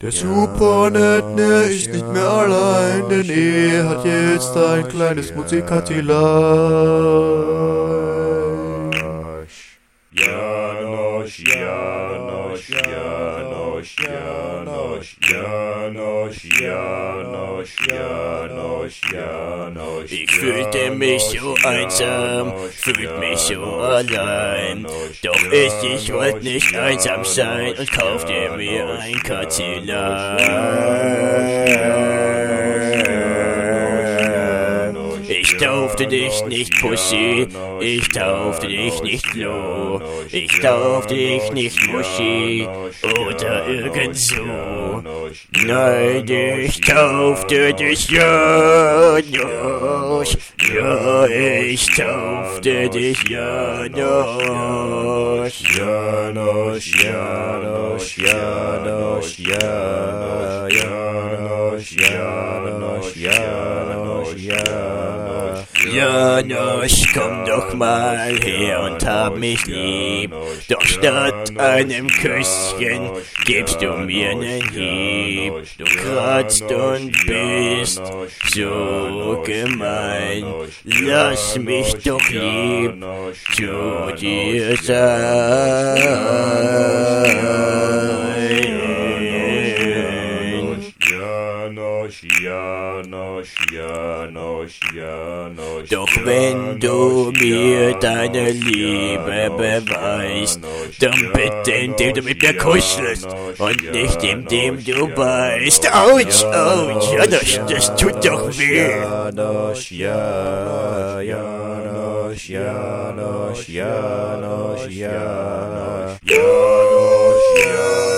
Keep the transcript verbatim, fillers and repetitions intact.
Der Supernettner ist nicht mehr allein, denn er hat jetzt ein kleines Musikatilein. Janosch, Janosch, Janosch, Janosch, Janosch, Janosch, Janosch, Janosch. Ich fühlte mich so einsam, fühlte mich so allein. Doch ich, ich wollte nicht einsam sein und kaufte mir ein Katzilein. Ich taufte dich nicht Pussy, ich taufte dich nicht Flo, ich taufte dich nicht Muschi oder irgend so. Nein, ich taufte dich Janosch, ja, ich taufte dich Janosch. Janosch, Janosch, Janosch, ja, Janosch, Janosch, Janosch, ja. Janosch, komm doch mal her und hab mich lieb. Doch statt einem Küsschen gibst du mir nen Hieb. Du kratzt und bist so gemein. Lass mich doch lieb zu dir sein. Janosch, Janosch, Janosch, Janosch. Doch wenn du mir deine Liebe beweist, dann bitte indem du mit mir kuschelst und nicht indem du beißt. Autsch, autsch, Janosch, das tut doch weh. Janosch, ja, Janosch, Janosch, Janosch, Janosch, Janosch, ja.